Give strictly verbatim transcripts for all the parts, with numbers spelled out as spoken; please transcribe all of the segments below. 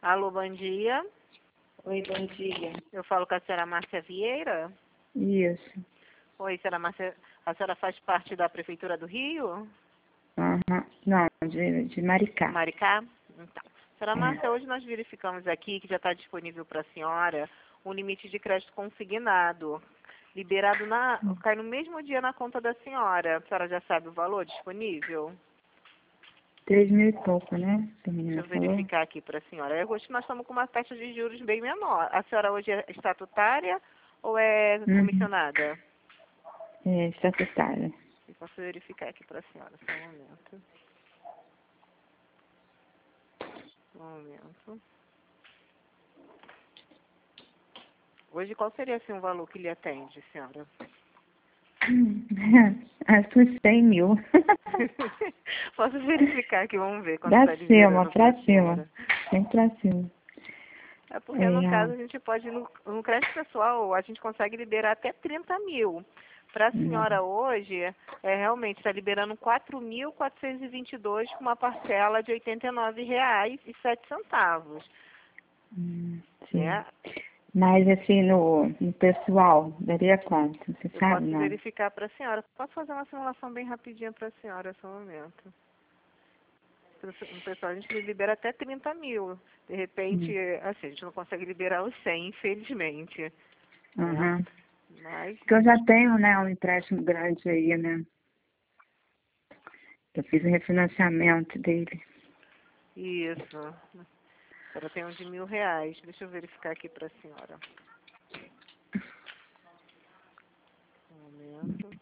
Alô, bom dia. Oi, bom dia. Eu falo com a senhora Márcia Vieira. Isso. Oi, senhora Márcia. A senhora faz parte da Prefeitura do Rio? Uhum. Não, de, de Maricá. Maricá? Então. Senhora É. Márcia, hoje nós verificamos aqui que já está disponível para a senhora um limite de crédito consignado. Liberado na. Cai no mesmo dia na conta da senhora. A senhora já sabe o valor disponível? Três mil e pouco, né? A Deixa menina eu falou. verificar aqui para a senhora. Hoje nós estamos com uma taxa de juros bem menor. A senhora hoje é estatutária ou é Uhum. comissionada? É, estatutária. Eu posso verificar aqui para a senhora, só um momento. Um momento. Hoje qual seria assim, o valor que lhe atende, senhora? Acho uns cem mil. Posso verificar aqui, vamos ver quanto Pra está cima, liberando para pra a cima. senhora. Sempre pra cima. É porque no caso É. a gente pode, no, no crédito pessoal, a gente consegue liberar até trinta mil. Para a Uhum. senhora hoje, é, realmente está liberando quatro mil quatrocentos e vinte e dois com uma parcela de oitenta e nove reais e sete centavos. Hum, sim. Né? Mas assim, no, no pessoal, daria quanto? Você Eu sabe, posso não? verificar para a senhora. Posso fazer uma simulação bem rapidinha para a senhora, só um momento. No pessoal, a gente libera até trinta mil. De repente, Hum. assim, a gente não consegue liberar os cem, infelizmente. Né? Uhum. Mas, Porque eu já tenho, né, um empréstimo grande aí, né? Eu fiz o refinanciamento dele. isso. A senhora tem um de mil reais. Deixa eu verificar aqui para a senhora. Um momento.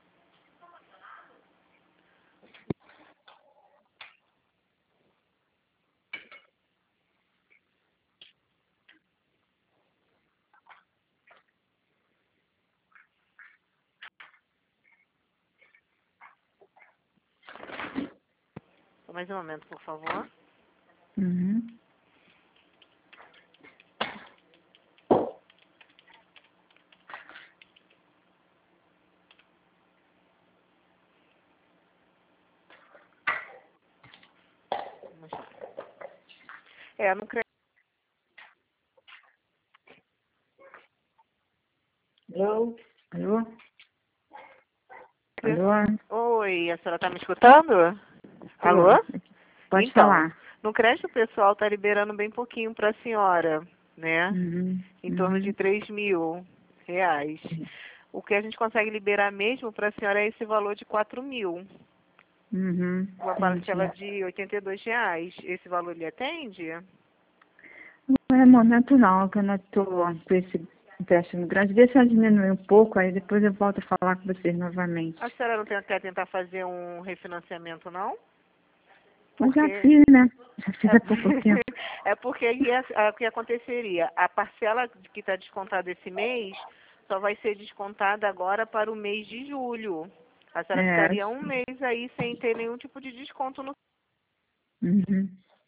Só mais um momento, por favor. Uhum. Vamos lá. É, no crédito. Alô? Alô? Alô? Oi, a senhora está me escutando? Tô. Alô? Pode Então, falar. no crédito pessoal está liberando bem pouquinho para a senhora, né? Uhum. Em torno de Uhum. três mil reais. O que a gente consegue liberar mesmo para a senhora é esse valor de quatro mil. Uhum. Uma parcela Entendi. de oitenta e dois reais. Esse valor lhe atende? Não é momento não, que eu não tô com esse empréstimo grande. Deixa eu diminuir um pouco, aí depois eu volto a falar com vocês novamente. A senhora não tem- quer tentar fazer um refinanciamento, não? Mas já Porque fiz, né? Já fiz é, há pouco tempo. é porque aí é- é o que aconteceria? A parcela que está descontada esse mês só vai ser descontada agora para o mês de julho. A senhora É. ficaria um mês aí sem ter nenhum tipo de desconto no. Uhum.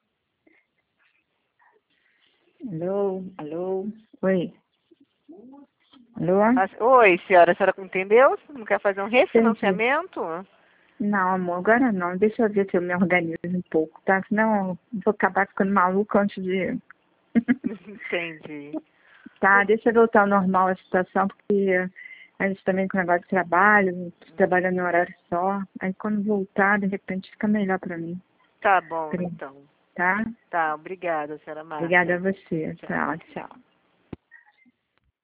Alô? Alô? Oi? Alô? Ah, oi, senhora, a senhora entendeu? Não quer fazer um Entendi. refinanciamento? Não, amor, agora não. Deixa eu ver se eu me organizo um pouco, tá? Senão eu vou acabar ficando maluca antes de... Entendi. Tá, deixa eu voltar ao normal a situação, porque a gente também com o negócio de trabalho, trabalhando em horário só. Aí quando voltar, de repente fica melhor pra mim. Tá bom, então. Tá? Tá, obrigada, senhora Obrigada a Márcia. você. Tchau. Tchau, tchau.